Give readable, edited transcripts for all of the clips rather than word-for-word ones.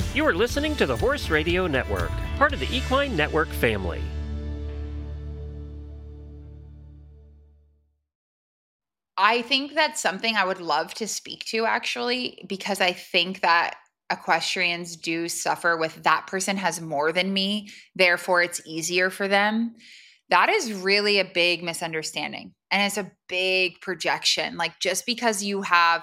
You are listening to the Horse Radio Network, part of the Equine Network family. I think that's something I would love to speak to, actually, because I think that equestrians do suffer with that person has more than me, therefore it's easier for them. That is really a big misunderstanding. And it's a big projection. Like, just because you have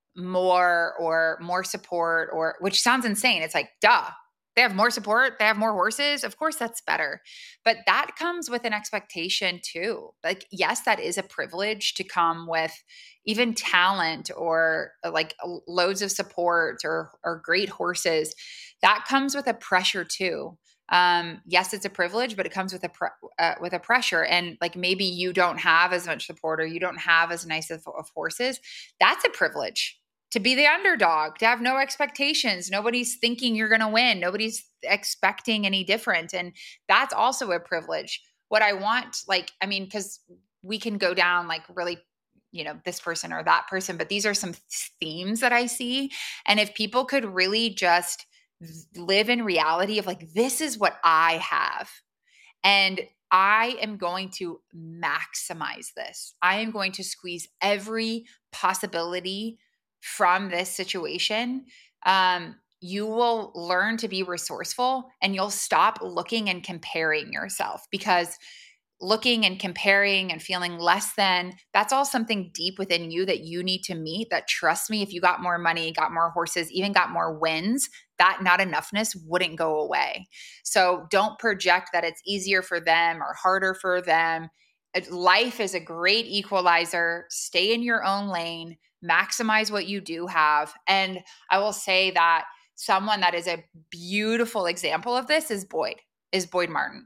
more support, or which sounds insane. It's like, duh. They have more support, they have more horses. Of course that's better. But that comes with an expectation too. Like, yes, that is a privilege to come with even talent or like loads of support or great horses. That comes with a pressure too. Yes, it's a privilege, but it comes with a pressure. And like, maybe you don't have as much support or you don't have as nice of horses. That's a privilege, to be the underdog, to have no expectations. Nobody's thinking you're going to win. Nobody's expecting any different. And that's also a privilege. What I want, like, I mean, because we can go down like really, this person or that person, but these are some themes that I see. And if people could really just live in reality of like, this is what I have, and I am going to maximize this. I am going to squeeze every possibility from this situation. You will learn to be resourceful, and you'll stop looking and comparing yourself, because looking and comparing and feeling less than, that's all something deep within you that you need to meet. That, trust me, if you got more money, got more horses, even got more wins, that not enoughness wouldn't go away. So don't project that it's easier for them or harder for them. Life is a great equalizer. Stay in your own lane, maximize what you do have. And I will say that someone that is a beautiful example of this is Boyd Martin.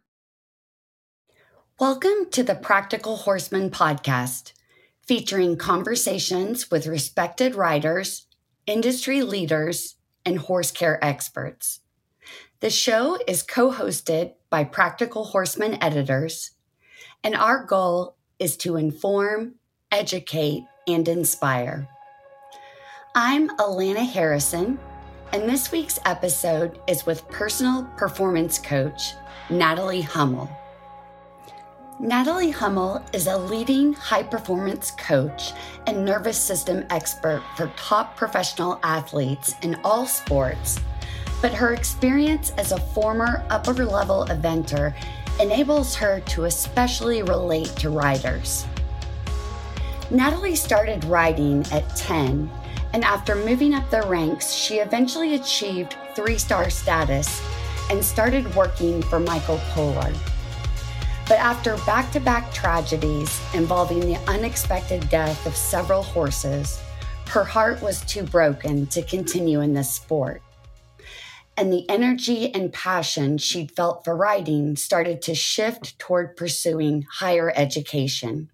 Welcome to the Practical Horseman podcast, featuring conversations with respected riders, industry leaders, and horse care experts. The show is co-hosted by Practical Horseman editors, and our goal is to inform, educate, and inspire. I'm Alana Harrison, and this week's episode is with personal performance coach Natalie Hummel. Natalie Hummel is a leading high-performance coach and nervous system expert for top professional athletes in all sports, but her experience as a former upper-level eventer enables her to especially relate to riders. Natalie started riding at 10, and after moving up the ranks, she eventually achieved 3-star status and started working for Michael Pollard. But after back-to-back tragedies involving the unexpected death of several horses, her heart was too broken to continue in this sport. And the energy and passion she'd felt for riding started to shift toward pursuing higher education.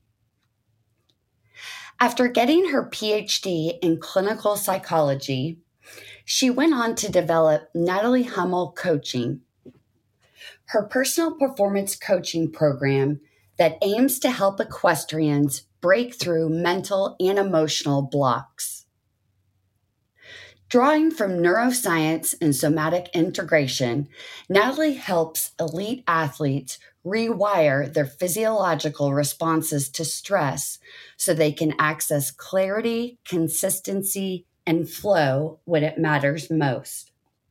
After getting her PhD in clinical psychology, she went on to develop Natalie Hummel Coaching, her personal performance coaching program that aims to help equestrians break through mental and emotional blocks. Drawing from neuroscience and somatic integration, Natalie helps elite athletes rewire their physiological responses to stress so they can access clarity, consistency, and flow when it matters most.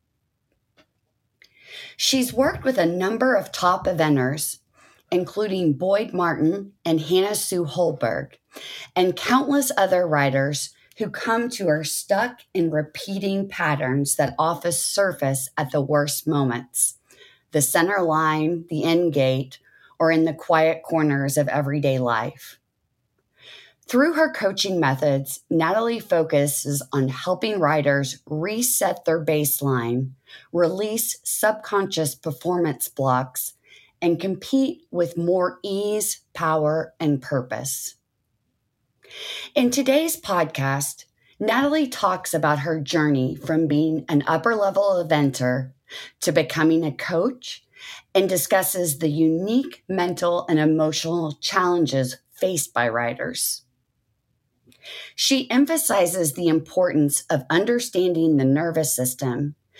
She's worked with a number of top eventers, including Boyd Martin and Hannah Sue Holberg, and countless other riders who come to her stuck in repeating patterns that often surface at the worst moments, the center line, the end gate, or in the quiet corners of everyday life. Through her coaching methods, Natalie focuses on helping riders reset their baseline, release subconscious performance blocks, and compete with more ease, power, and purpose. In today's podcast, Natalie talks about her journey from being an upper-level eventer to becoming a coach, and discusses the unique mental and emotional challenges faced by riders. She emphasizes the importance of understanding the nervous system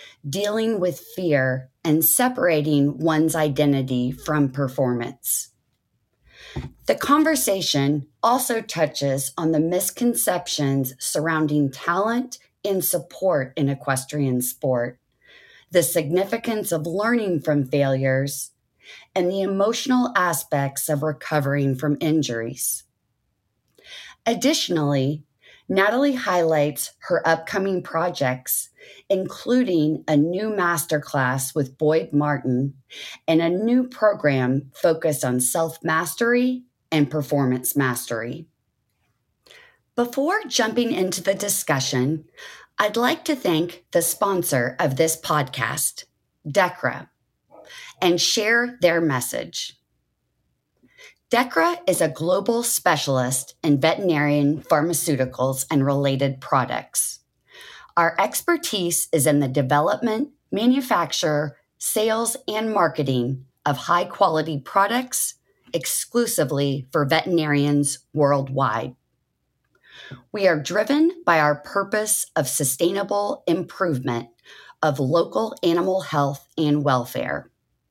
dealing with fear and separating one's identity from performance. The conversation also touches on the misconceptions surrounding talent and support in equestrian sport, the significance of learning from failures, and the emotional aspects of recovering from injuries. Additionally, Natalie highlights her upcoming projects, including a new masterclass with Boyd Martin and a new program focused on self-mastery and performance mastery. Before jumping into the discussion, I'd like to thank the sponsor of this podcast, Dechra, and share their message. Dechra is a global specialist in veterinarian pharmaceuticals and related products. Our expertise is in the development, manufacture, sales, and marketing of high-quality products exclusively for veterinarians worldwide. We are driven by our purpose of sustainable improvement of local animal health and welfare.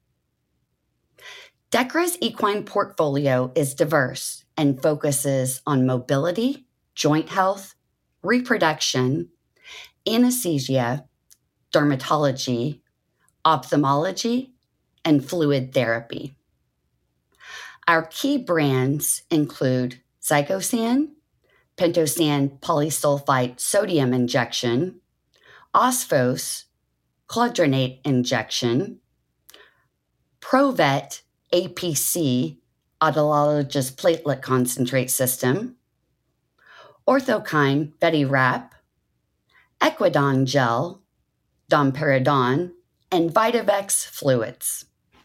Dechra's equine portfolio is diverse and focuses on mobility, joint health, reproduction, anesthesia, dermatology, ophthalmology, and fluid therapy. Our key brands include Zycosan, Pentosan polysulfite sodium injection, Osphos, Clodronate injection, Provet APC, autologous platelet concentrate system, Orthokine VetiWrap, Equidon gel, domperidone, and Vitavex fluids.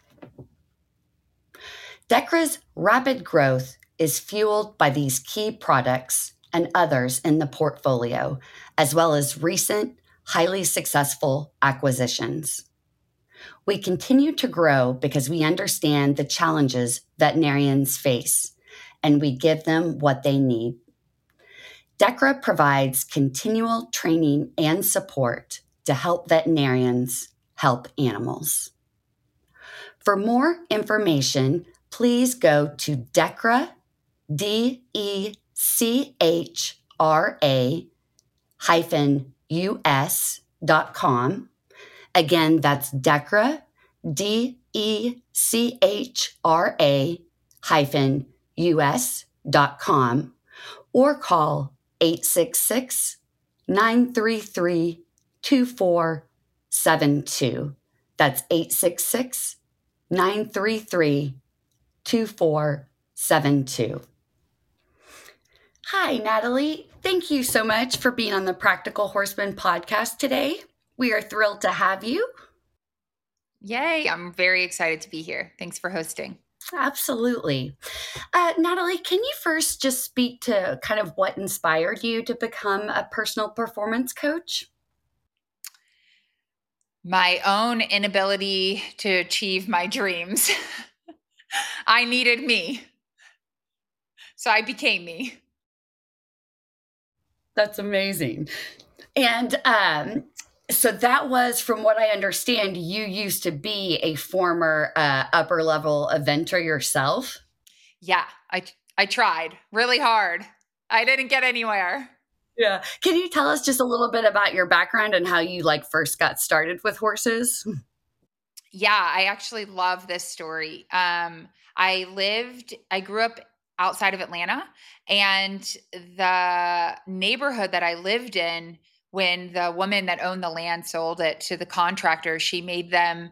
Dechra's rapid growth is fueled by these key products and others in the portfolio, as well as recent, highly successful acquisitions. We continue to grow because we understand the challenges veterinarians face, and we give them what they need. Dechra provides continual training and support to help veterinarians help animals. For more information, please go to Dechra, DECHRA-US.com. Again, that's Dechra, DECHRA-US.com, or call 866-933-2472. That's 866-933-2472. Hi, Natalie. Thank you so much for being on the Practical Horseman podcast today. We are thrilled to have you. Yay. I'm very excited to be here. Thanks for hosting. Absolutely. Natalie, can you first just speak to kind of what inspired you to become a personal performance coach? My own inability to achieve my dreams. I needed me. So I became me. That's amazing. And so that was, from what I understand, you used to be a former upper level eventer yourself. Yeah, I tried really hard. I didn't get anywhere. Yeah. Can you tell us just a little bit about your background and how you first got started with horses? Yeah, I actually love this story. I grew up outside of Atlanta, and the neighborhood that I lived in, when the woman that owned the land sold it to the contractor, she made them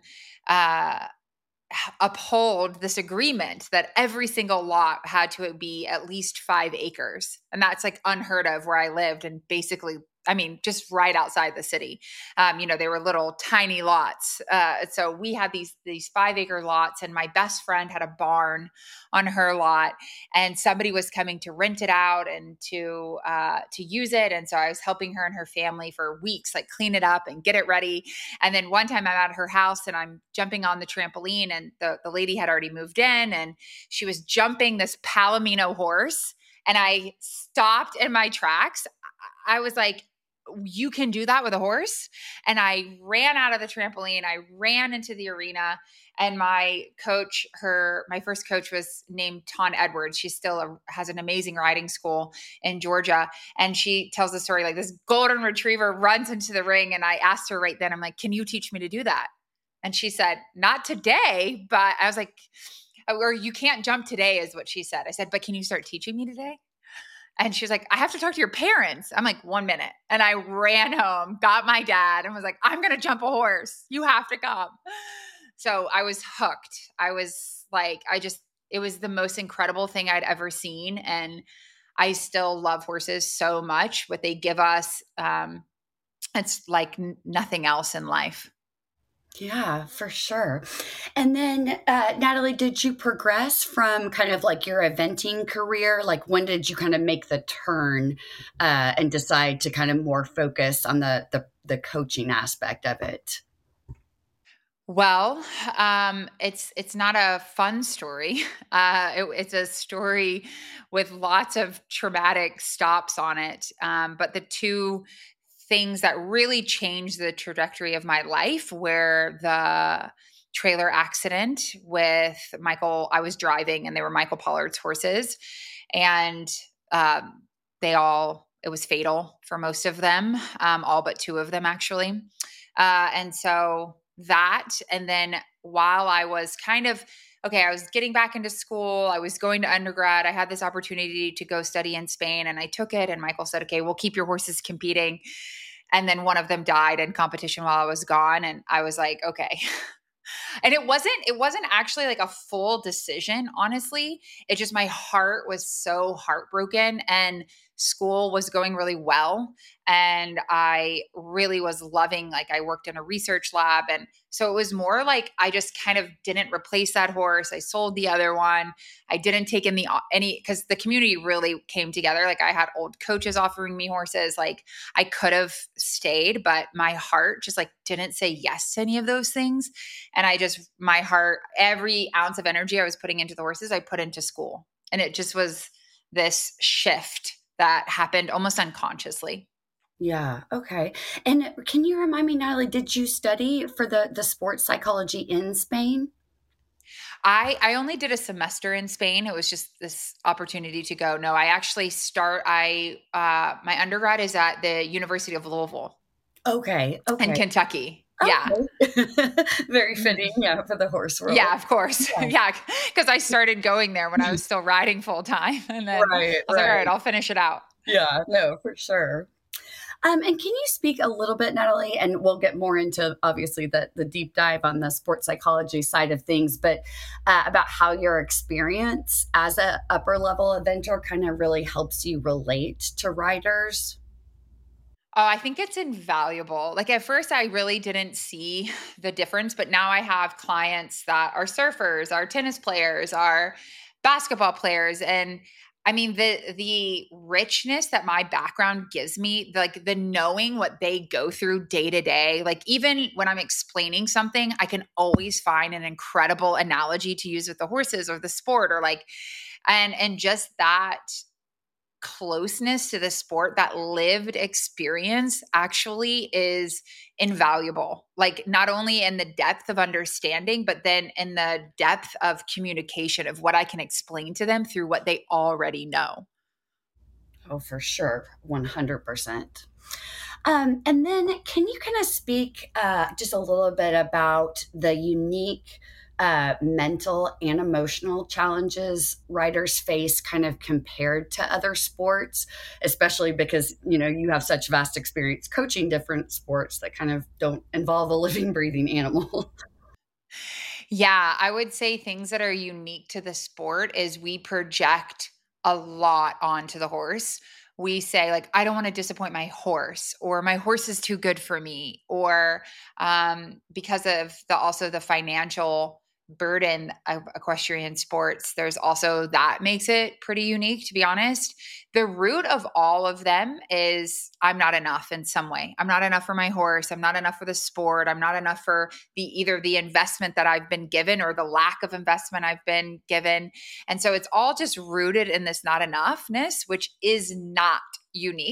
uphold this agreement that every single lot had to be at least 5 acres. And that's unheard of where I lived. And basically, just right outside the city. They were little tiny lots. So we had these 5-acre lots, and my best friend had a barn on her lot, and somebody was coming to rent it out and to use it. And so I was helping her and her family for weeks, clean it up and get it ready. And then one time I'm at her house and I'm jumping on the trampoline, and the lady had already moved in, and she was jumping this Palomino horse. And I stopped in my tracks. I was like, you can do that with a horse. And I ran out of the trampoline. I ran into the arena, and my first coach was named Tawn Edwards. She still has an amazing riding school in Georgia. And she tells the story, like, this golden retriever runs into the ring. And I asked her right then, I'm like, can you teach me to do that? And she said, not today, but I was like, or you can't jump today is what she said. I said, but can you start teaching me today? And she's like, I have to talk to your parents. I'm like, 1 minute. And I ran home, got my dad, and was like, I'm going to jump a horse. You have to come. So I was hooked. I was like, it was the most incredible thing I'd ever seen. And I still love horses so much. What they give us, it's like nothing else in life. Yeah, for sure. And then, Natalie, did you progress from kind of like your eventing career? Like, when did you kind of make the turn and decide to kind of more focus on the coaching aspect of it? Well, it's not a fun story. It's a story with lots of traumatic stops on it. But the two things that really changed the trajectory of my life were the trailer accident with Michael. I was driving, and they were Michael Pollard's horses, and it was fatal for most of them, all but two of them actually. And so that, and then while I was I was getting back into school, I was going to undergrad, I had this opportunity to go study in Spain, and I took it, and Michael said, okay, we'll keep your horses competing. And then one of them died in competition while I was gone. And I was like, okay. And it wasn't actually like a full decision, honestly. It just, my heart was so heartbroken, and school was going really well. And I really was loving, like, I worked in a research lab. And so it was more like, I just kind of didn't replace that horse. I sold the other one. I didn't take in because the community really came together. Like, I had old coaches offering me horses. Like, I could have stayed, but my heart just like didn't say yes to any of those things. And my heart, every ounce of energy I was putting into the horses, I put into school. And it just was this shift that happened almost unconsciously. Yeah. Okay. And can you remind me, Natalie, did you study for the sports psychology in Spain? I only did a semester in Spain. It was just this opportunity to go. No, I actually my undergrad is at the University of Louisville. Okay. In Kentucky. Yeah. Okay. Very fitting. Yeah. For the horse world. Yeah, of course. Yeah. Because I started going there when I was still riding full time. And then I was like, all right, I'll finish it out. Yeah, no, for sure. And can you speak a little bit, Natalie, and we'll get more into obviously the deep dive on the sports psychology side of things, but about how your experience as a upper level eventer kind of really helps you relate to riders? Oh, I think it's invaluable. Like, at first I really didn't see the difference, but now I have clients that are surfers, are tennis players, are basketball players. And I mean, the richness that my background gives me, like the knowing what they go through day to day, like even when I'm explaining something, I can always find an incredible analogy to use with the horses or the sport, or like, and just that closeness to the sport, that lived experience actually is invaluable. Like, not only in the depth of understanding, but then in the depth of communication of what I can explain to them through what they already know. Oh, for sure. 100%. And then can you kind of speak just a little bit about the unique mental and emotional challenges riders face kind of compared to other sports, especially because, you have such vast experience coaching different sports that kind of don't involve a living, breathing animal? Yeah, I would say things that are unique to the sport is we project a lot onto the horse. We say, like, I don't want to disappoint my horse, or my horse is too good for me, or because of also the financial burden of equestrian sports, there's also that makes it pretty unique, to be honest. The root of all of them is I'm not enough in some way. I'm not enough for my horse. I'm not enough for the sport. I'm not enough for either the investment that I've been given or the lack of investment I've been given. And so it's all just rooted in this not enoughness, which is not unique.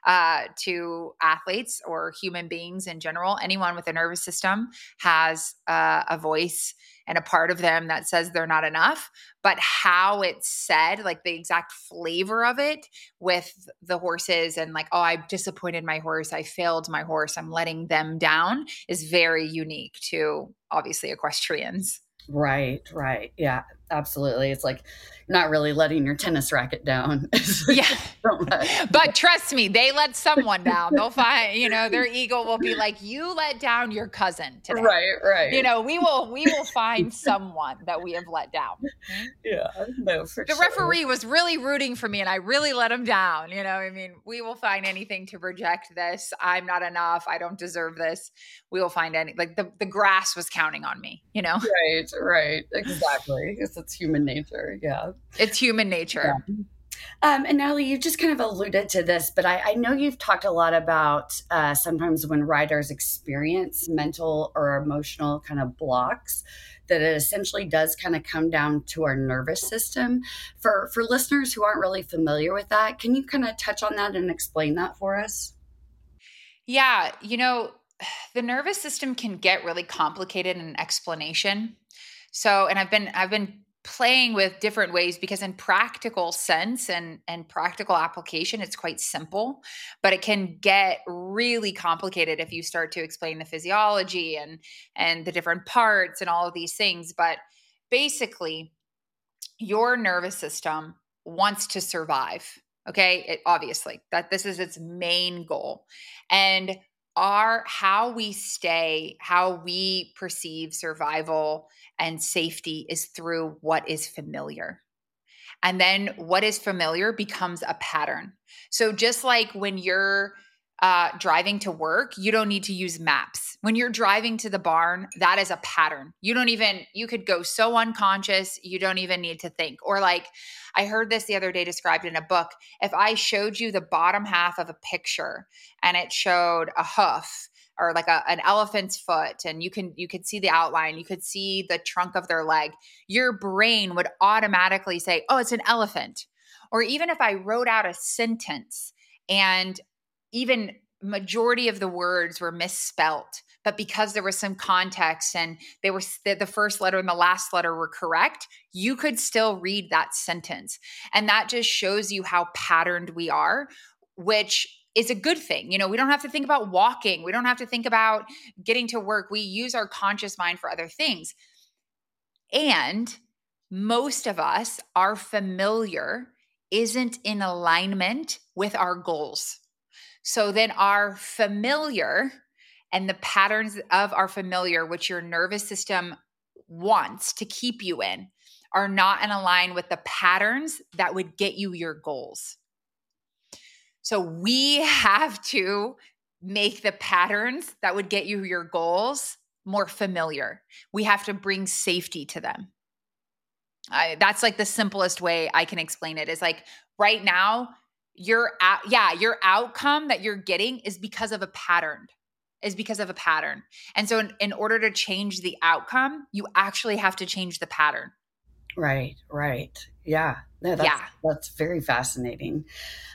to athletes or human beings in general. Anyone with a nervous system has a voice and a part of them that says they're not enough. But how it's said, like the exact flavor of it with the horses and like, oh, I disappointed my horse, I failed my horse, I'm letting them down, is very unique to obviously equestrians. Right. Yeah, absolutely. It's like you're not really letting your tennis racket down. Yeah. But trust me, they let someone down. They'll find, their ego will be like, you let down your cousin today. Right. We will find someone that we have let down. Yeah. No, for the sure. referee was really rooting for me and I really let him down. We will find anything to reject this. I'm not enough. I don't deserve this. We will find like the grass was counting on me, Right. Exactly. Because it's human nature. Yeah. It's human nature. Yeah. And Natalie, you just kind of alluded to this, but I know you've talked a lot about sometimes when riders experience mental or emotional kind of blocks, that it essentially does kind of come down to our nervous system. For listeners who aren't really familiar with that, can you kind of touch on that and explain that for us? Yeah. The nervous system can get really complicated in explanation. So, and I've been playing with different ways because in practical sense and practical application, it's quite simple, but it can get really complicated if you start to explain the physiology and the different parts and all of these things. But basically, your nervous system wants to survive. Okay. Obviously that this is its main goal. And how we perceive survival and safety is through what is familiar. And then what is familiar becomes a pattern. So just like when you're driving to work, you don't need to use maps. When you're driving to the barn, that is a pattern. You could go so unconscious, you don't even need to think. Or like, I heard this the other day described in a book. If I showed you the bottom half of a picture and it showed a hoof or like an elephant's foot, and you could see the outline, you could see the trunk of their leg, your brain would automatically say, oh, it's an elephant. Or even if I wrote out a sentence and even majority of the words were misspelt, but because there was some context and they were the first letter and the last letter were correct, you could still read that sentence. And that just shows you how patterned we are, which is a good thing. We don't have to think about walking. We don't have to think about getting to work. We use our conscious mind for other things. And most of us, our familiar isn't in alignment with our goals. So then our familiar and the patterns of our familiar, which your nervous system wants to keep you in, are not in line with the patterns that would get you your goals. So we have to make the patterns that would get you your goals more familiar. We have to bring safety to them. That's like the simplest way I can explain it is like right now, your outcome that you're getting is because of a pattern. And so in order to change the outcome, you actually have to change the pattern. Right. Yeah. No, that's very fascinating.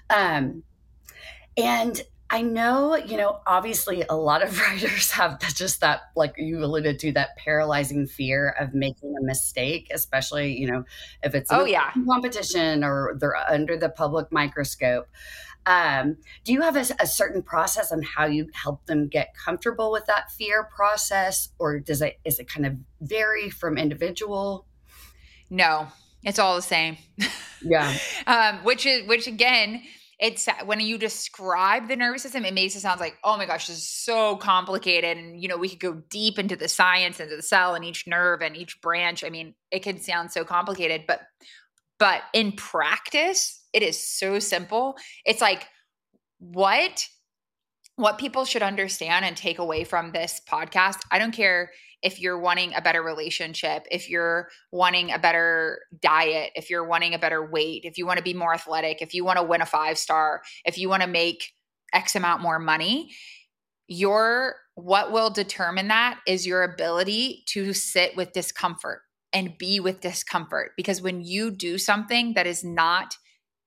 And I know, obviously a lot of riders have just that, like you alluded to, that paralyzing fear of making a mistake, especially, if it's a competition or they're under the public microscope. Do you have a certain process on how you help them get comfortable with that fear process, or is it kind of vary from individual? No, it's all the same. Yeah. Which again, it's when you describe the nervous system, it makes it sound like, oh my gosh, this is so complicated. And, we could go deep into the science, into the cell and each nerve and each branch. I mean, it can sound so complicated, but in practice, it is so simple. It's like what people should understand and take away from this podcast. I don't care if you're wanting a better relationship, if you're wanting a better diet, if you're wanting a better weight, if you want to be more athletic, if you want to win a 5-star, if you want to make X amount more money, what will determine that is your ability to sit with discomfort and be with discomfort. Because when you do something that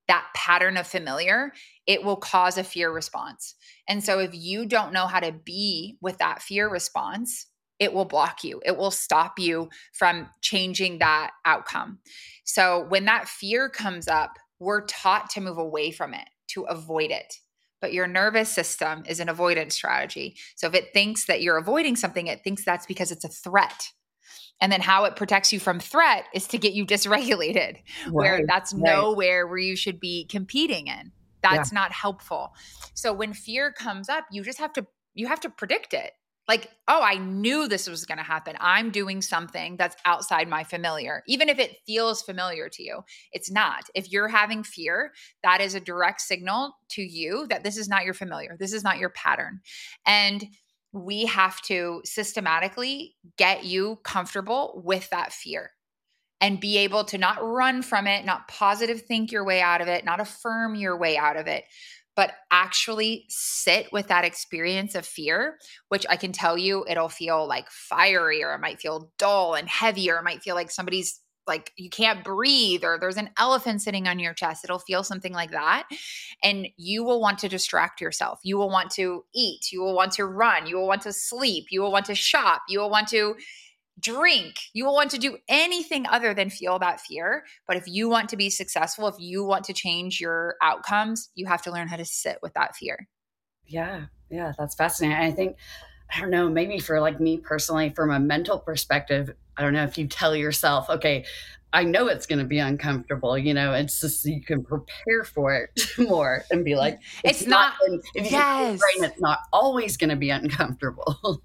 that pattern of familiar, it will cause a fear response. And so if you don't know how to be with that fear response, it will block you. It will stop you from changing that outcome. So when that fear comes up, we're taught to move away from it, to avoid it. But your nervous system is an avoidance strategy. So if it thinks that you're avoiding something, it thinks that's because it's a threat. And then how it protects you from threat is to get you dysregulated, where that's nowhere where you should be competing in. That's not helpful. So when fear comes up, you have to predict it. Like, oh, I knew this was going to happen. I'm doing something that's outside my familiar. Even if it feels familiar to you, it's not. If you're having fear, that is a direct signal to you that this is not your familiar. This is not your pattern. And we have to systematically get you comfortable with that fear and be able to not run from it, not positive think your way out of it, not affirm your way out of it, but actually sit with that experience of fear, which I can tell you it'll feel like fiery, or it might feel dull and heavy, or it might feel like somebody's like you can't breathe, or there's an elephant sitting on your chest. It'll feel something like that. And you will want to distract yourself. You will want to eat. You will want to run. You will want to sleep. You will want to shop. You will want to drink. You will want to do anything other than feel that fear. But if you want to be successful, if you want to change your outcomes, you have to learn how to sit with that fear. Yeah. Yeah. That's fascinating. I think, I don't know, maybe for like me personally, from a mental perspective, I don't know if you tell yourself, okay, I know it's going to be uncomfortable, it's just so you can prepare for it more and be like, it's not, yes, it's not always going to be uncomfortable.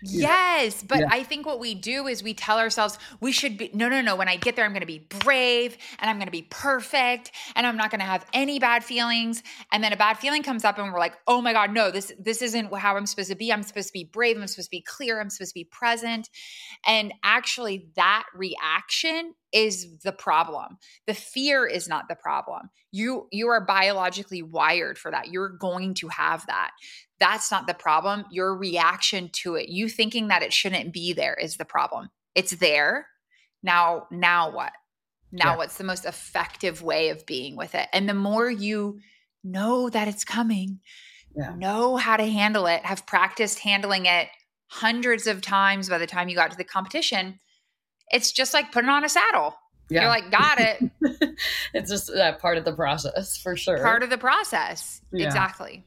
Yes. But I think what we do is we tell ourselves we should be, no. When I get there, I'm going to be brave and I'm going to be perfect and I'm not going to have any bad feelings. And then a bad feeling comes up and we're like, oh my God, no, this isn't how I'm supposed to be. I'm supposed to be brave. I'm supposed to be clear. I'm supposed to be present. And actually that reaction is the problem. The fear is not the problem. You are biologically wired for that. You're going to have that. That's not the problem. Your reaction to it, you thinking that it shouldn't be there, is the problem. It's there. Now what? Now what's the most effective way of being with it? And the more you know that it's coming, know how to handle it, have practiced handling it hundreds of times by the time you got to the competition, it's just like putting on a saddle. Yeah. You're like, got it. It's just that part of the process, for sure. Part of the process. Yeah. Exactly.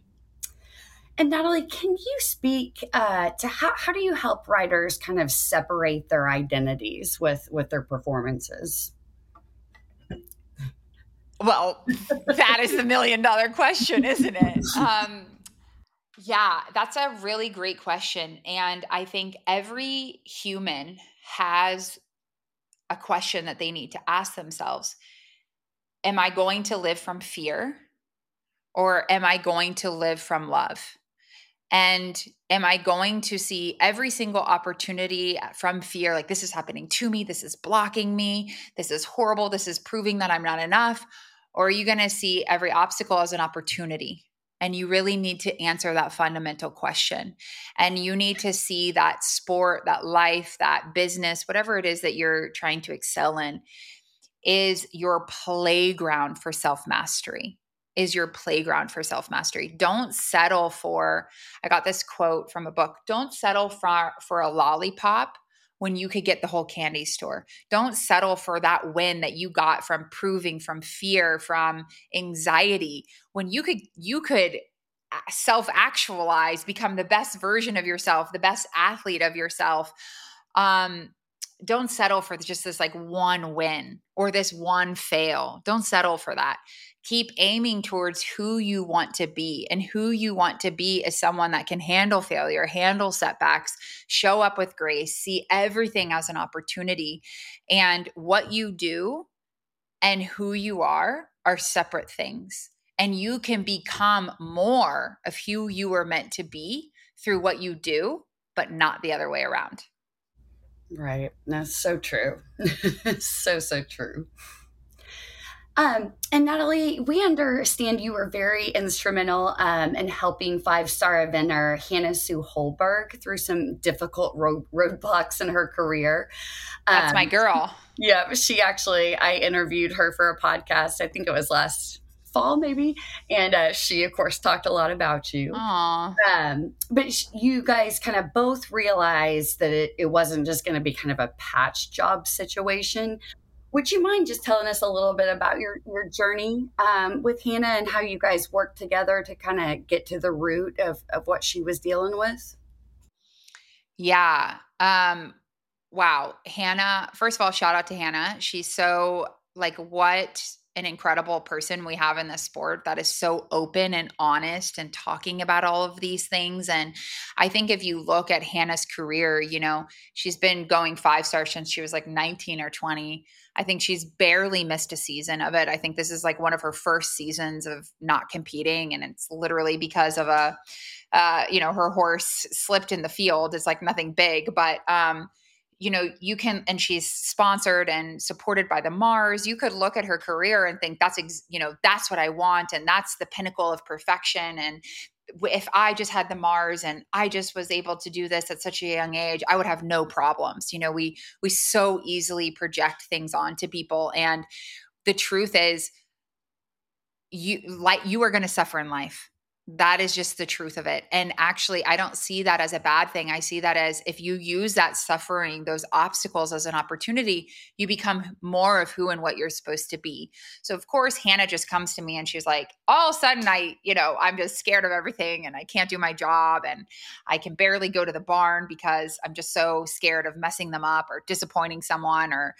And Natalie, can you speak to how do you help writers kind of separate their identities with their performances? Well, that is the $1 million question, isn't it? Yeah, that's a really great question. And I think every human has a question that they need to ask themselves. Am I going to live from fear, or am I going to live from love? And am I going to see every single opportunity from fear, like this is happening to me, this is blocking me, this is horrible, this is proving that I'm not enough? Or are you going to see every obstacle as an opportunity? And you really need to answer that fundamental question. And you need to see that sport, that life, that business, whatever it is that you're trying to excel in, is your playground for self-mastery. Don't settle for, I got this quote from a book, don't settle for a lollipop when you could get the whole candy store. Don't settle for that win that you got from proving, from fear, from anxiety, when you could self-actualize, become the best version of yourself, the best athlete of yourself. Don't settle for just this like one win or this one fail. Don't settle for that. Keep aiming towards who you want to be, and who you want to be is someone that can handle failure, handle setbacks, show up with grace, see everything as an opportunity. And what you do and who you are separate things. And you can become more of who you were meant to be through what you do, but not the other way around. Right. That's so true. So true. And Natalie, we understand you were very instrumental in helping 5-star eventer Hannah Sue Holberg through some difficult roadblocks in her career. That's my girl. Yeah, I interviewed her for a podcast. I think it was last fall maybe. And she, of course, talked a lot about you. Aw. But you guys kind of both realized that it wasn't just going to be kind of a patch job situation. Would you mind just telling us a little bit about your journey with Hannah and how you guys worked together to kind of get to the root of what she was dealing with? Yeah. Wow. Hannah, first of all, shout out to Hannah. She's so like what an incredible person we have in this sport that is so open and honest and talking about all of these things. And I think if you look at Hannah's career, you know, she's been going 5-star since she was like 19 or 20. I think she's barely missed a season of it. I think this is like one of her first seasons of not competing. And it's literally because of her horse slipped in the field. It's like nothing big, but, you can, and she's sponsored and supported by the Mars. You could look at her career and think that's what I want. And that's the pinnacle of perfection. And if I just had the Mars and I just was able to do this at such a young age, I would have no problems. We so easily project things onto people. And the truth is you are going to suffer in life. That is just the truth of it. And actually, I don't see that as a bad thing. I see that as if you use that suffering, those obstacles as an opportunity, you become more of who and what you're supposed to be. So of course, Hannah just comes to me and she's like, all of a sudden I'm just scared of everything and I can't do my job and I can barely go to the barn because I'm just so scared of messing them up or disappointing someone or,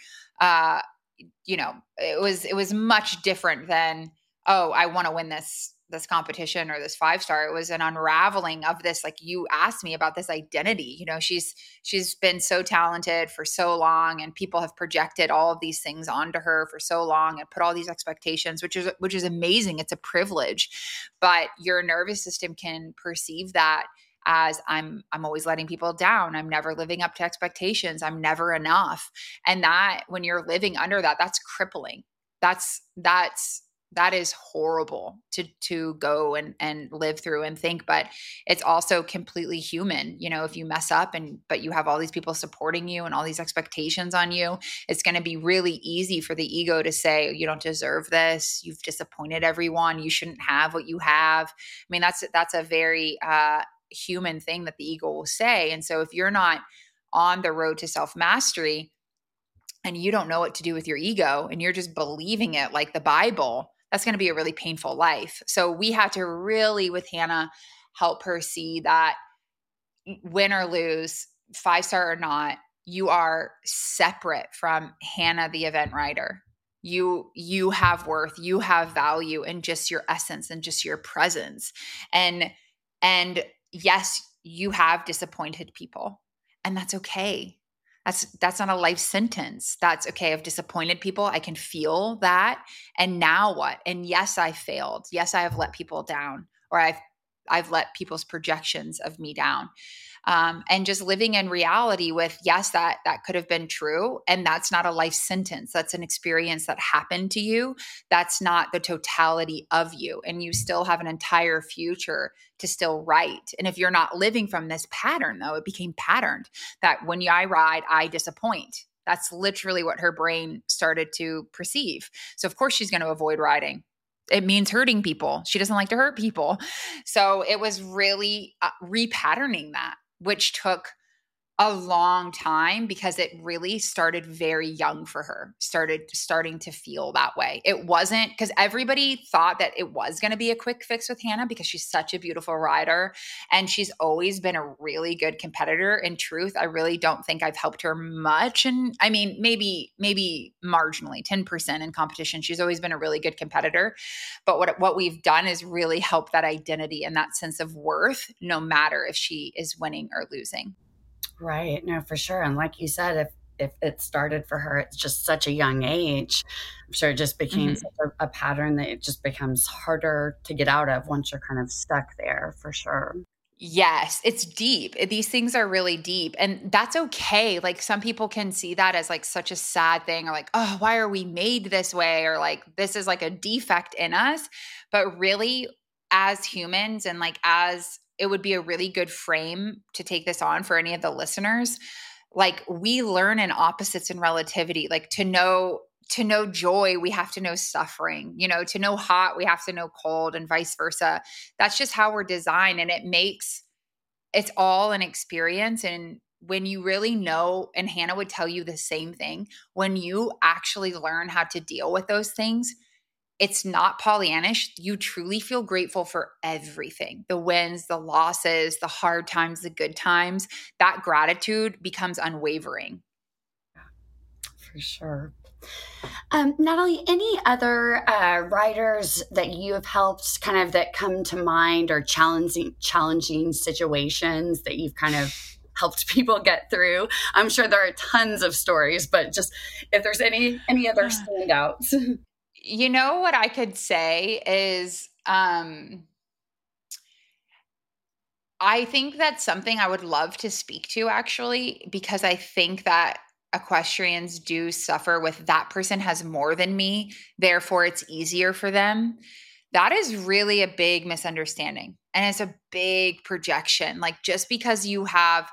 it was much different than, oh, I want to win this competition or this 5-star. It was an unraveling of this. Like you asked me about this identity, she's been so talented for so long and people have projected all of these things onto her for so long and put all these expectations, which is amazing. It's a privilege, but your nervous system can perceive that as I'm always letting people down. I'm never living up to expectations. I'm never enough. And that when you're living under that, that's crippling. That is horrible to go and live through and think, but it's also completely human. If you mess up but you have all these people supporting you and all these expectations on you, it's going to be really easy for the ego to say, you don't deserve this. You've disappointed everyone. You shouldn't have what you have. I mean, that's a very human thing that the ego will say. And so if you're not on the road to self-mastery and you don't know what to do with your ego and you're just believing it like the Bible, that's going to be a really painful life. So we had to really, with Hannah, help her see that win or lose, 5-star or not, you are separate from Hannah, the event rider. You have worth, you have value in just your essence and just your presence. And yes, you have disappointed people, and that's okay. That's not a life sentence. That's okay. I've disappointed people. I can feel that. And now what? And yes, I failed. Yes, I have let people down, or I've let people's projections of me down. And just living in reality with, yes, that could have been true. And that's not a life sentence. That's an experience that happened to you. That's not the totality of you. And you still have an entire future to still write. And if you're not living from this pattern, though, it became patterned that when I ride, I disappoint. That's literally what her brain started to perceive. So of course she's going to avoid riding. It means hurting people. She doesn't like to hurt people. So it was really repatterning that, which took a long time because it really started very young for her, starting to feel that way. It wasn't because everybody thought that it was going to be a quick fix with Hannah because she's such a beautiful rider and she's always been a really good competitor. In truth, I really don't think I've helped her much. And I mean, maybe marginally 10% in competition. She's always been a really good competitor. But what we've done is really help that identity and that sense of worth, no matter if she is winning or losing. Right. No, for sure. And like you said, if it started for her at just such a young age, I'm sure it just became such a pattern that it just becomes harder to get out of once you're kind of stuck there, for sure. Yes, it's deep. These things are really deep, and that's okay. Like some people can see that as like such a sad thing, or like, oh, why are we made this way? Or like, this is like a defect in us. But really, as humans and like as it would be a really good frame to take this on for any of the listeners. Like we learn in opposites and relativity, like to know to know joy, we have to know suffering. To know hot, we have to know cold, and vice versa. That's just how we're designed. And it's all an experience. And when you really know, and Hannah would tell you the same thing, when you actually learn how to deal with those things, it's not Pollyannish. You truly feel grateful for everything, the wins, the losses, the hard times, the good times. That gratitude becomes unwavering. For sure. Natalie, any other writers that you have helped kind of that come to mind, or challenging situations that you've kind of helped people get through? I'm sure there are tons of stories, but just if there's any other standouts. What I could say is, I think that's something I would love to speak to, actually, because I think that equestrians do suffer with that person has more than me, therefore it's easier for them. That is really a big misunderstanding. And it's a big projection. Like, just because you have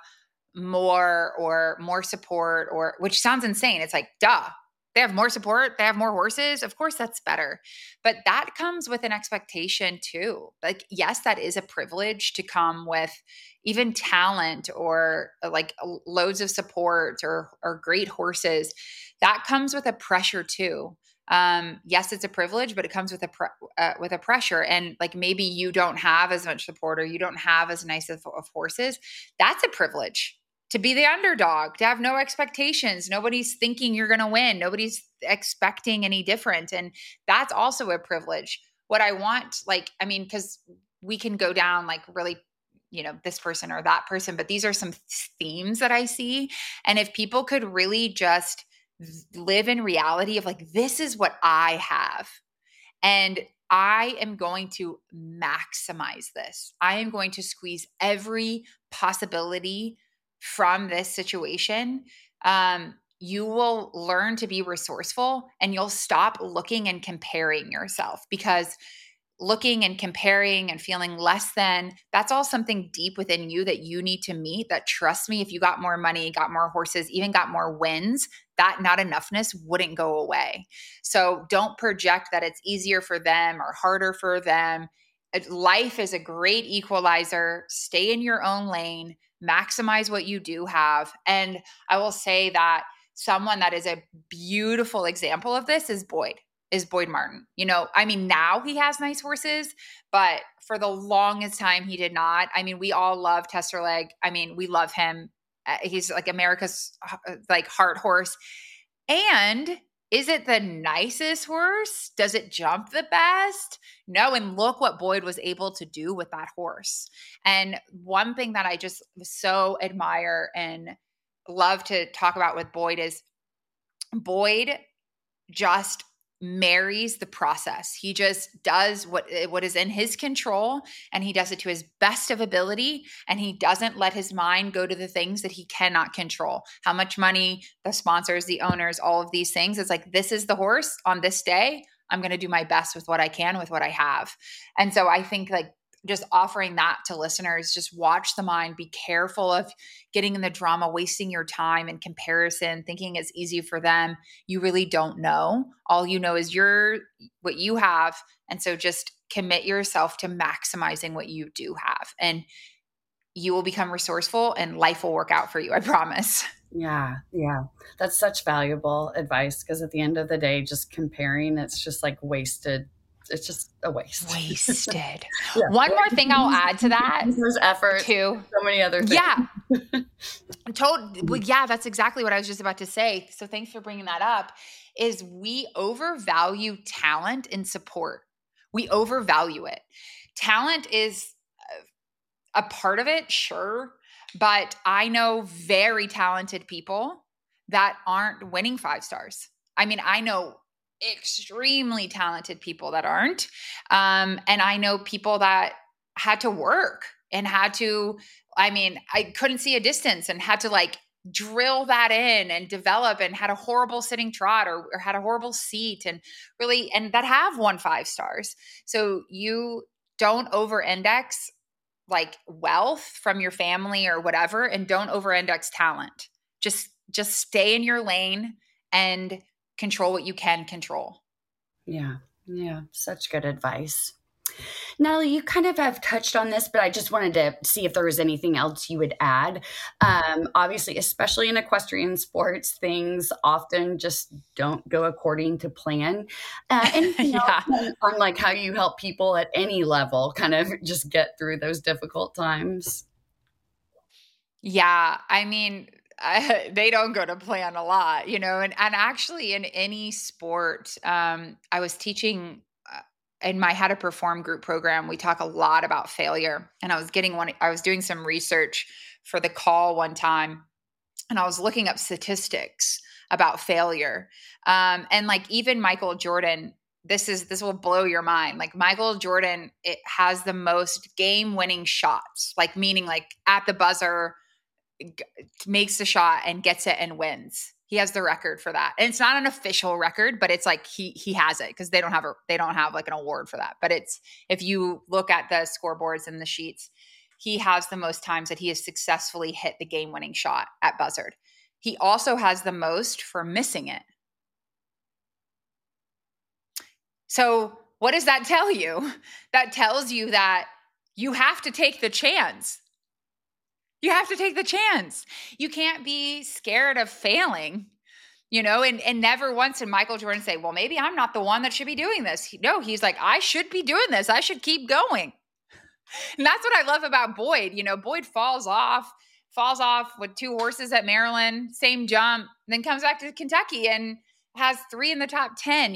more support, or which sounds insane. It's like, duh. They have more support. They have more horses. Of course, that's better. But that comes with an expectation too. Like, yes, that is a privilege to come with even talent, or like loads of support, or great horses. That comes with a pressure too. Yes, it's a privilege, but it comes with a pressure. And like, maybe you don't have as much support, or you don't have as nice of horses. That's a privilege. To be the underdog, to have no expectations. Nobody's thinking you're going to win. Nobody's expecting any different. And that's also a privilege. What I want, because we can go down like really, this person or that person, but these are some themes that I see. And if people could really just live in reality of like, this is what I have, and I am going to maximize this. I am going to squeeze every possibility from this situation, you will learn to be resourceful, and you'll stop looking and comparing yourself, because looking and comparing and feeling less than, that's all something deep within you that you need to meet. That, trust me, if you got more money, got more horses, even got more wins, that not enoughness wouldn't go away. So don't project that it's easier for them or harder for them. Life is a great equalizer. Stay in your own lane. Maximize what you do have. And I will say that someone that is a beautiful example of this is Boyd Martin. Now he has nice horses, but for the longest time he did not. We all love Testerleg. We love him. He's like America's like heart horse. And is it the nicest horse? Does it jump the best? No. And look what Boyd was able to do with that horse. And one thing that I just so admire and love to talk about with Boyd is Boyd just marries the process. He just does what is in his control, and he does it to his best of ability, and he doesn't let his mind go to the things that he cannot control. How much money, the sponsors, the owners, all of these things. It's like, this is the horse on this day. I'm going to do my best with what I can, with what I have. And so I think like just offering that to listeners, just watch the mind, be careful of getting in the drama, wasting your time in comparison, thinking it's easy for them. You really don't know. All you know is what you have. And so just commit yourself to maximizing what you do have, and you will become resourceful, and life will work out for you. I promise. Yeah. That's such valuable advice, because at the end of the day, just comparing, it's just like wasted. It's just a waste. Wasted. Yeah. One more thing I'll add to that. There's effort too. So many other things. Yeah. Well, yeah, that's exactly what I was just about to say. So thanks for bringing that up. Is we overvalue talent and support. We overvalue it. Talent is a part of it, sure. But I know very talented people that aren't winning 5 stars. I know extremely talented people that aren't. And I know people that had to work and had to, I couldn't see a distance and had to like drill that in and develop, and had a horrible sitting trot or had a horrible seat, and really, and that have won 5 stars. So you don't over-index like wealth from your family or whatever, and don't over-index talent. Just stay in your lane and control what you can control. Yeah. Yeah. Such good advice. Natalie, you kind of have touched on this, but I just wanted to see if there was anything else you would add. Obviously, especially in equestrian sports, things often just don't go according to plan. Anything Yeah. else on like how you help people at any level kind of just get through those difficult times? Yeah. I mean, they don't go to plan a lot, and actually in any sport, I was teaching in my How to Perform group program. We talk a lot about failure, and I was doing some research for the call one time, and I was looking up statistics about failure. And like even Michael Jordan, this will blow your mind. Like Michael Jordan, it has the most game-winning shots, like meaning like at the buzzer, makes the shot and gets it and wins. He has the record for that. And it's not an official record, but it's like he has it because they don't have like an award for that. But it's, if you look at the scoreboards and the sheets, he has the most times that he has successfully hit the game-winning shot at buzzard. He also has the most for missing it. So what does that tell you? That tells you that you have to take the chance. You have to take the chance. You can't be scared of failing, and never once did Michael Jordan say, well, maybe I'm not the one that should be doing this. No, he's like, I should be doing this. I should keep going. And that's what I love about Boyd. Boyd falls off with 2 horses at Maryland, same jump, then comes back to Kentucky and has 3 in the top 10,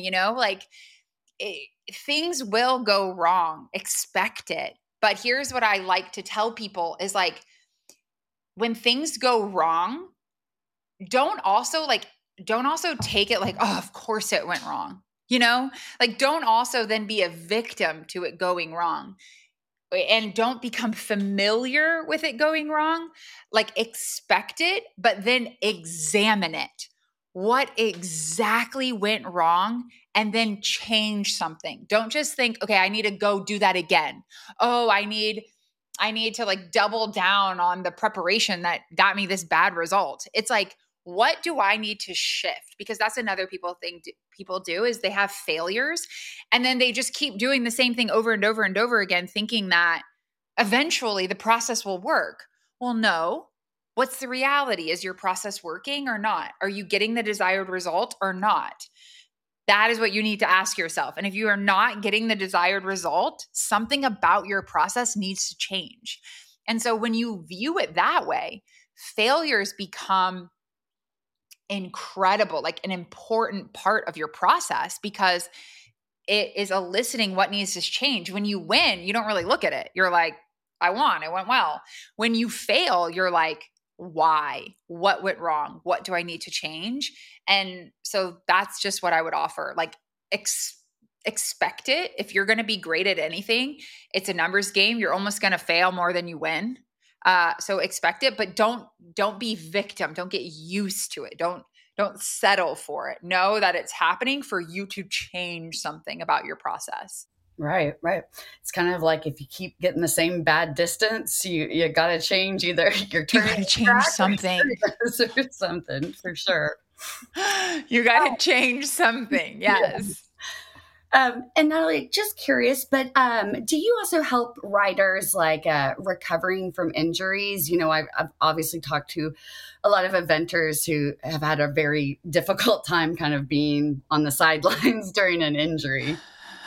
things will go wrong. Expect it. But here's what I like to tell people is like, when things go wrong, don't also take it like, oh, of course it went wrong. Like don't also then be a victim to it going wrong. And don't become familiar with it going wrong. Like expect it, but then examine it. What exactly went wrong? And then change something. Don't just think, okay, I need to go do that again. Oh, I need to like double down on the preparation that got me this bad result. It's like, what do I need to shift? Because that's another thing people do is they have failures and then they just keep doing the same thing over and over and over again, thinking that eventually the process will work. Well, no. What's the reality? Is your process working or not? Are you getting the desired result or not? That is what you need to ask yourself. And if you are not getting the desired result, something about your process needs to change. And so when you view it that way, failures become incredible, like an important part of your process because it is eliciting what needs to change. When you win, you don't really look at it. You're like, I won, it went well. When you fail, you're like, why? What went wrong? What do I need to change? And so that's just what I would offer. Like expect it. If you're going to be great at anything, it's a numbers game. You're almost going to fail more than you win. So expect it, but don't be victim. Don't get used to it. Don't settle for it. Know that it's happening for you to change something about your process. Right. It's kind of like if you keep getting the same bad distance, you got to change either your turn. You got to change something. Something for sure. You got to change something. Yes. And Natalie, just curious, but do you also help riders like recovering from injuries? I've obviously talked to a lot of eventers who have had a very difficult time kind of being on the sidelines during an injury.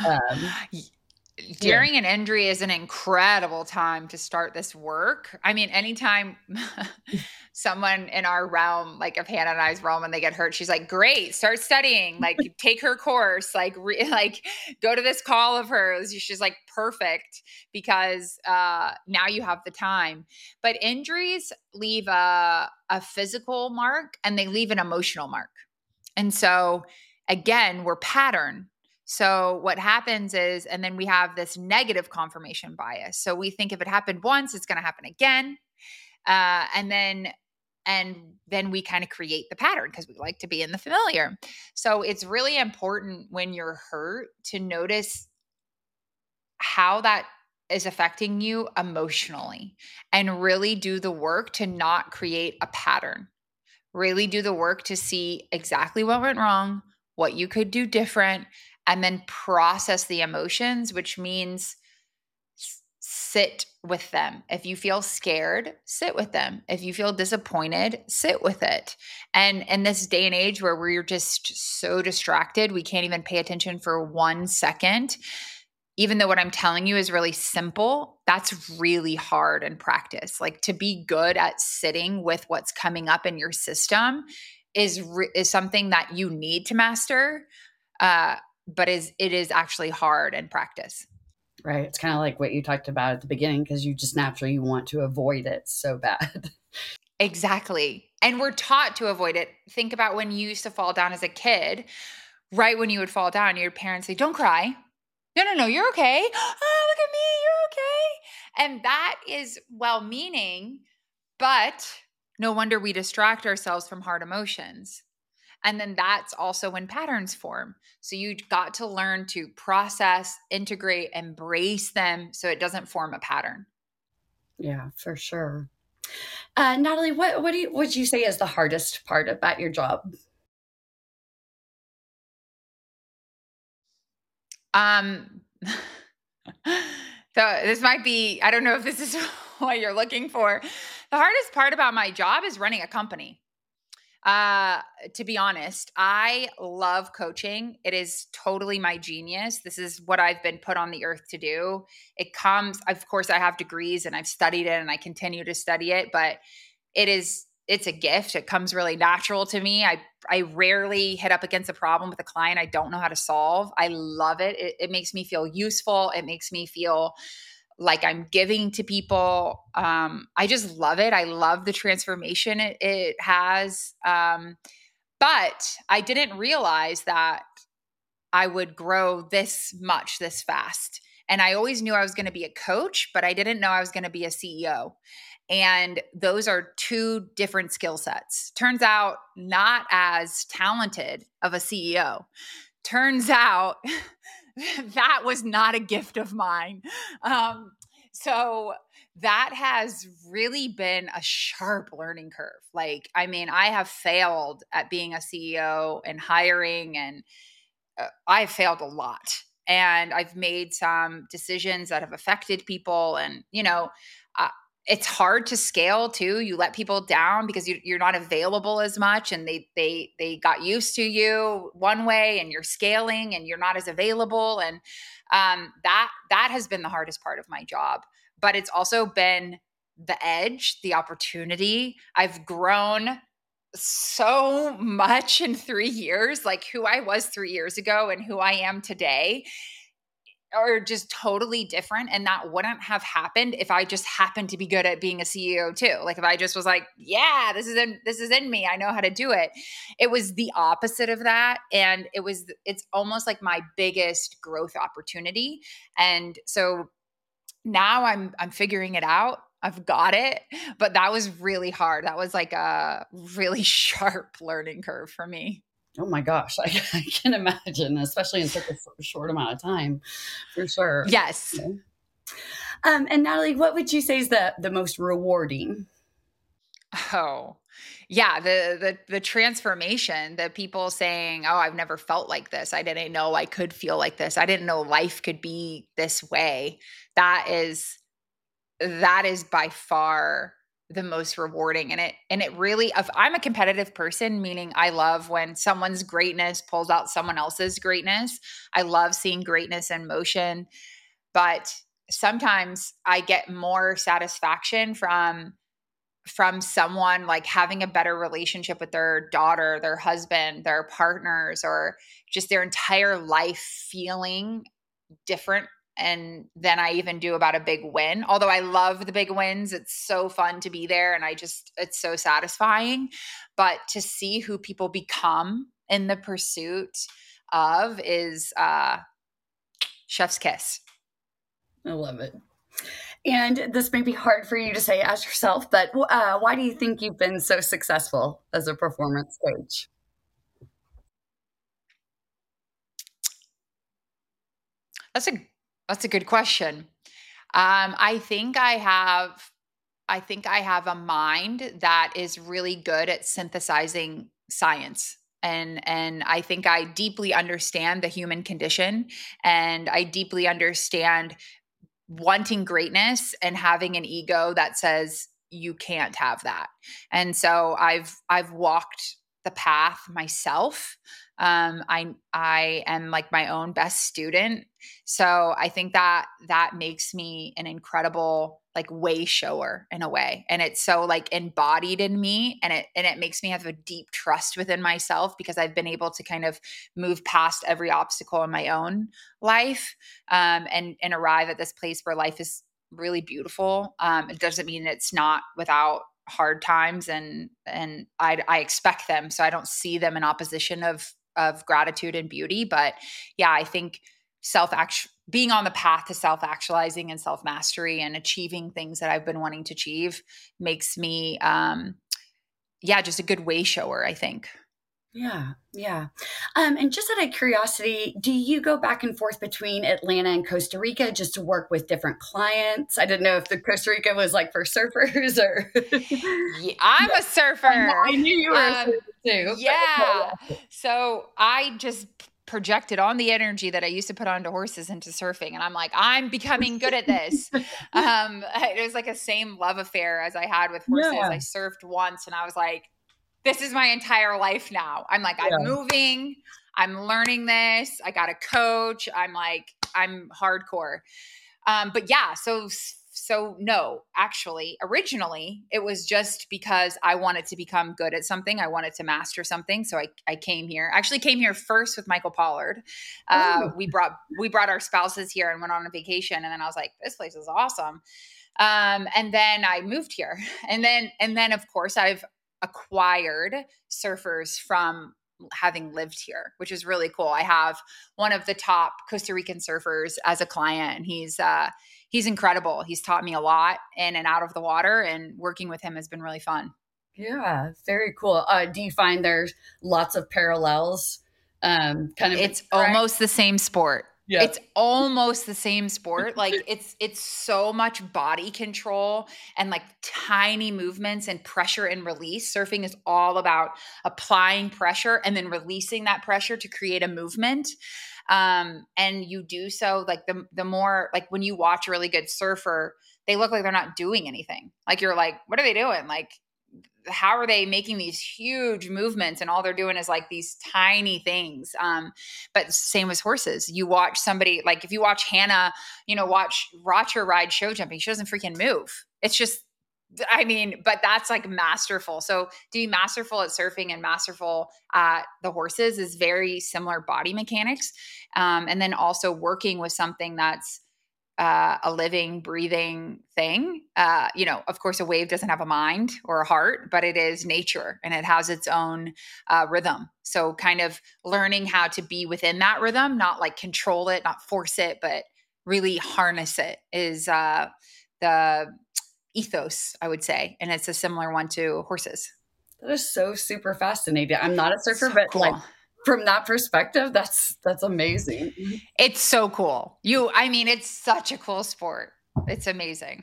During an injury is an incredible time to start this work. I mean, anytime someone in our realm, like of Hannah and I's realm, when they get hurt, she's like, great, start studying, like take her course, like go to this call of hers. She's like, perfect, because now you have the time. But injuries leave a physical mark and they leave an emotional mark. And so again, we're pattern. So what happens is, and then we have this negative confirmation bias. So we think if it happened once, it's going to happen again. And then we kind of create the pattern because we like to be in the familiar. So it's really important when you're hurt to notice how that is affecting you emotionally and really do the work to not create a pattern. Really do the work to see exactly what went wrong, what you could do different, and then process the emotions, which means sit with them. If you feel scared, sit with them. If you feel disappointed, sit with it. And in this day and age where we're just so distracted, we can't even pay attention for 1 second. Even though what I'm telling you is really simple, that's really hard in practice. Like, to be good at sitting with what's coming up in your system is something that you need to master, but it is actually hard in practice. Right. It's kind of like what you talked about at the beginning, because you just naturally want to avoid it so bad. Exactly. And we're taught to avoid it. Think about when you used to fall down as a kid. Right when you would fall down, your parents say, "Don't cry. No, you're okay. Oh, look at me, you're okay." And that is well-meaning, but no wonder we distract ourselves from hard emotions. And then that's also when patterns form. So you got to learn to process, integrate, embrace them so it doesn't form a pattern. Yeah, for sure. Natalie, what would you say is the hardest part about your job? So this might be, I don't know if this is what you're looking for. The hardest part about my job is running a company. To be honest, I love coaching. It is totally my genius. This is what I've been put on the earth to do. It comes, of course, I have degrees and I've studied it and I continue to study it, but it's a gift. It comes really natural to me. I rarely hit up against a problem with a client I don't know how to solve. I love it. It makes me feel useful. It makes me feel like I'm giving to people. I just love it. I love the transformation it has. But I didn't realize that I would grow this much, this fast. And I always knew I was going to be a coach, but I didn't know I was going to be a CEO. And those are two different skill sets. Turns out not as talented of a CEO. Turns out that was not a gift of mine. So that has really been a sharp learning curve. Like, I mean, I have failed at being a CEO and hiring, and I've failed a lot. And I've made some decisions that have affected people. And, it's hard to scale too. You let people down because you're not available as much, and they got used to you one way, and you're scaling and you're not as available. And that has been the hardest part of my job. But it's also been the edge, the opportunity. I've grown so much in 3 years, like who I was 3 years ago and who I am today are just totally different. And that wouldn't have happened if I just happened to be good at being a CEO too. Like, if I just was like, yeah, this is in me, I know how to do it. It was the opposite of that. And it's almost like my biggest growth opportunity. And so now I'm figuring it out. I've got it, but that was really hard. That was like a really sharp learning curve for me. Oh my gosh, I can imagine, especially in such a short amount of time, for sure. Yes. Okay. And Natalie, what would you say is the most rewarding? Oh, yeah, the transformation, the people saying, "Oh, I've never felt like this. I didn't know I could feel like this. I didn't know life could be this way." That is by far the most rewarding. And it really, if I'm a competitive person, meaning I love when someone's greatness pulls out someone else's greatness. I love seeing greatness in motion, but sometimes I get more satisfaction from someone like having a better relationship with their daughter, their husband, their partners, or just their entire life feeling different and than I even do about a big win. Although I love the big wins. It's so fun to be there, and it's so satisfying. But to see who people become in the pursuit of is chef's kiss. I love it. And this may be hard for you to say as yourself, but why do you think you've been so successful as a performance coach? That's a good question. I think I have a mind that is really good at synthesizing science. And I think I deeply understand the human condition, and I deeply understand wanting greatness and having an ego that says you can't have that. And so I've walked the path myself. I am like my own best student. So I think that makes me an incredible like way shower in a way. And it's so like embodied in me, and it makes me have a deep trust within myself because I've been able to kind of move past every obstacle in my own life, and arrive at this place where life is really beautiful. It doesn't mean it's not without hard times, and I expect them. So I don't see them in opposition of gratitude and beauty. But yeah, I think being on the path to self-actualizing and self-mastery and achieving things that I've been wanting to achieve makes me, just a good way shower, I think. Yeah. Yeah. And just out of curiosity, do you go back and forth between Atlanta and Costa Rica just to work with different clients? I didn't know if the Costa Rica was like for surfers or. Yeah, I'm a surfer. I knew you were a surfer too. Yeah. So I just projected on the energy that I used to put onto horses into surfing. And I'm like, I'm becoming good at this. It was like a same love affair as I had with horses. Yeah. I surfed once and I was like, this is my entire life now. I'm like, I'm moving, I'm learning this. I got a coach. I'm hardcore. But yeah, so no, actually, originally it was just because I wanted to become good at something. I wanted to master something. So I came here. Actually came here first with Michael Pollard. We brought our spouses here and went on a vacation. And then I was like, this place is awesome. And then I moved here. And then of course I've acquired surfers from having lived here, which is really cool. I have one of the top Costa Rican surfers as a client, and he's incredible. He's taught me a lot in and out of the water, and working with him has been really fun. Yeah, very cool. Do you find there's lots of parallels? It's almost the same sport. Yeah. It's almost the same sport. Like it's so much body control and like tiny movements and pressure and release. Surfing is all about applying pressure and then releasing that pressure to create a movement. And you do so like the more like when you watch a really good surfer, they look like they're not doing anything. Like you're like, what are they doing? Like, how are they making these huge movements and all they're doing is like these tiny things. But same as horses. You watch somebody, like if you watch Hannah, watch her ride show jumping, she doesn't freaking move. It's just, but that's like masterful. So being masterful at surfing and masterful at the horses is very similar body mechanics. And then also working with something that's a living, breathing thing. Of course, a wave doesn't have a mind or a heart, but it is nature and it has its own rhythm. So kind of learning how to be within that rhythm, not like control it, not force it, but really harness it is the ethos, I would say. And it's a similar one to horses. That is so super fascinating. I'm not a surfer, So but cool. like from that perspective, that's amazing. It's so cool. It's such a cool sport. It's amazing.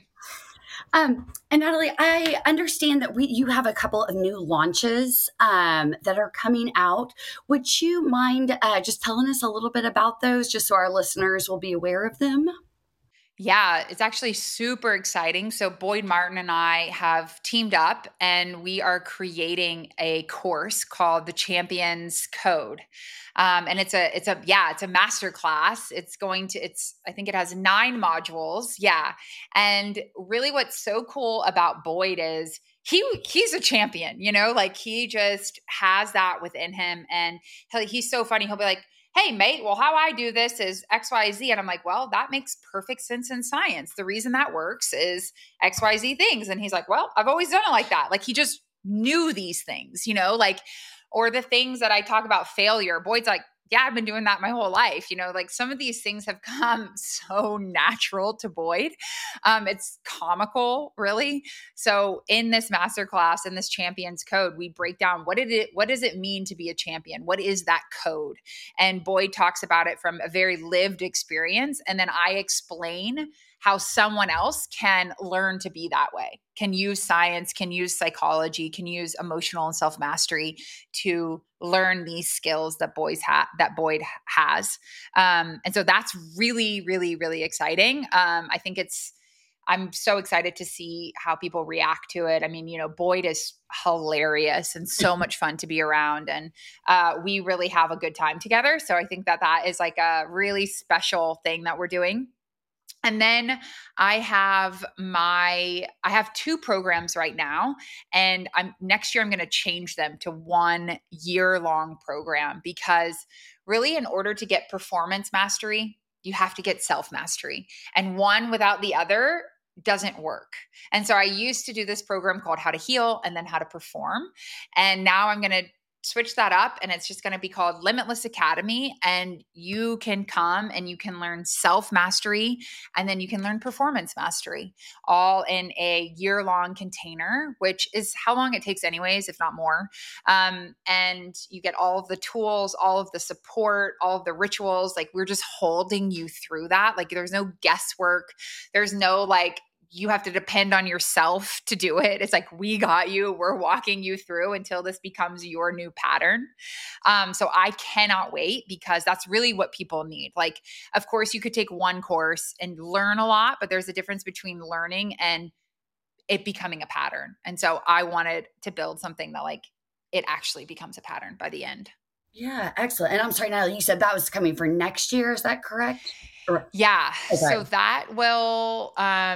And Natalie, I understand that you have a couple of new launches that are coming out. Would you mind just telling us a little bit about those, just so our listeners will be aware of them? Yeah, it's actually super exciting. So Boyd Martin and I have teamed up and we are creating a course called the Champions Code. And it's a master class. I think it has 9 modules. Yeah. And really what's so cool about Boyd is he's a champion, like he just has that within him. And he's so funny. He'll be like, hey, mate, well, how I do this is X, Y, Z. And I'm like, well, that makes perfect sense in science. The reason that works is X, Y, Z things. And he's like, well, I've always done it like that. Like he just knew these things, or the things that I talk about failure. Boyd's like, yeah, I've been doing that my whole life. Like some of these things have come so natural to Boyd. It's comical, really. So in this masterclass, in this Champions Code, we break down what does it mean to be a champion? What is that code? And Boyd talks about it from a very lived experience. And then I explain how someone else can learn to be that way, can use science, can use psychology, can use emotional and self-mastery to learn these skills that Boyd has. And so that's really, really, really exciting. I think I'm so excited to see how people react to it. I mean, Boyd is hilarious and so much fun to be around. And we really have a good time together. So I think that is like a really special thing that we're doing. And then I have 2 programs right now, and next year I'm going to change them to 1 year-long program, because really in order to get performance mastery, you have to get self-mastery, and one without the other doesn't work. And so I used to do this program called How to Heal and then How to Perform. And now I'm going to switch that up, and it's just going to be called Limitless Academy. And you can come and you can learn self-mastery, and then you can learn performance mastery, all in a year-long container, which is how long it takes anyways, if not more. And you get all of the tools, all of the support, all of the rituals. Like, we're just holding you through that. Like, there's no guesswork. There's no you have to depend on yourself to do it. It's like, we got you. We're walking you through until this becomes your new pattern. So I cannot wait, because that's really what people need. Like, of course, you could take one course and learn a lot, but there's a difference between learning and it becoming a pattern. And so I wanted to build something that it actually becomes a pattern by the end. Yeah, excellent. And I'm sorry, Natalie, you said that was coming for next year. Is that correct? Yeah. Okay. So that will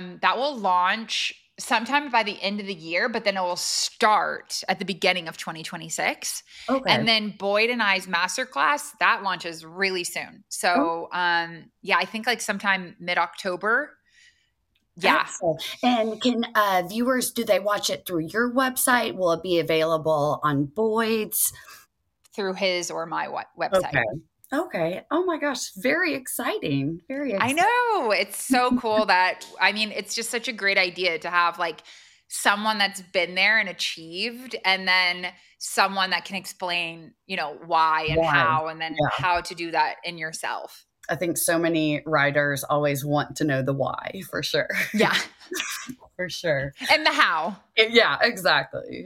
launch sometime by the end of the year, but then it will start at the beginning of 2026. Okay. And then Boyd and I's masterclass, that launches really soon. So, I think sometime mid-October. Yeah. Excellent. And can viewers, do they watch it through your website? Will it be available on Boyd's? Through his or my website. Okay. Oh my gosh. Very exciting. I know. It's so cool it's just such a great idea to have someone that's been there and achieved, and then someone that can explain, why and how, and then how to do that in yourself. I think so many writers always want to know the why, for sure. Yeah. For sure. And the how. Yeah, exactly.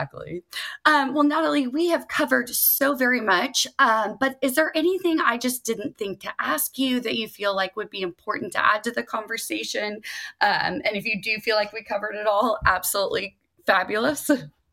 Well, Natalie, we have covered so very much, but is there anything I just didn't think to ask you that you feel like would be important to add to the conversation? And if you do feel like we covered it all, absolutely fabulous.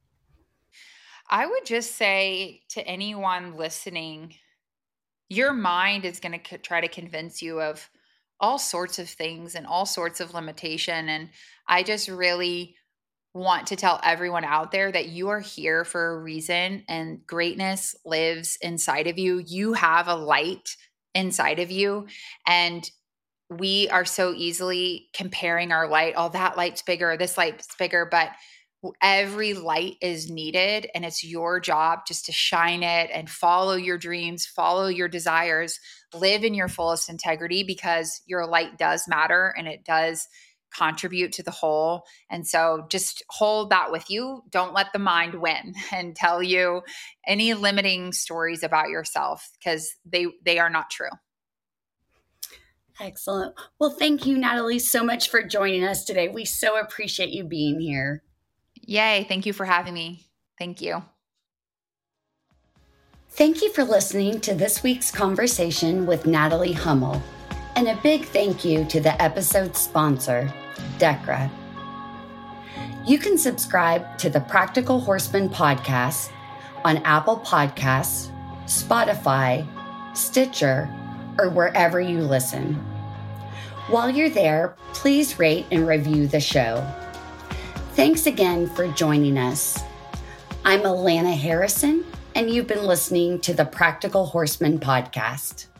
I would just say to anyone listening, your mind is going to try to convince you of all sorts of things and all sorts of limitation. And I just really want to tell everyone out there that you are here for a reason, and greatness lives inside of you. You have a light inside of you, and we are so easily comparing our light. Oh, that light's bigger, this light's bigger, but every light is needed, and it's your job just to shine it and follow your dreams, follow your desires, live in your fullest integrity, because your light does matter and it does contribute to the whole. And so just hold that with you. Don't let the mind win and tell you any limiting stories about yourself, because they are not true. Excellent. Well, thank you, Natalie, so much for joining us today. We so appreciate you being here. Yay. Thank you for having me. Thank you. Thank you for listening to this week's conversation with Natalie Hummel. And a big thank you to the episode sponsor, Decra. You can subscribe to the Practical Horseman podcast on Apple Podcasts, Spotify, Stitcher, or wherever you listen. While you're there, please rate and review the show. Thanks again for joining us. I'm Alana Harrison, and you've been listening to the Practical Horseman podcast.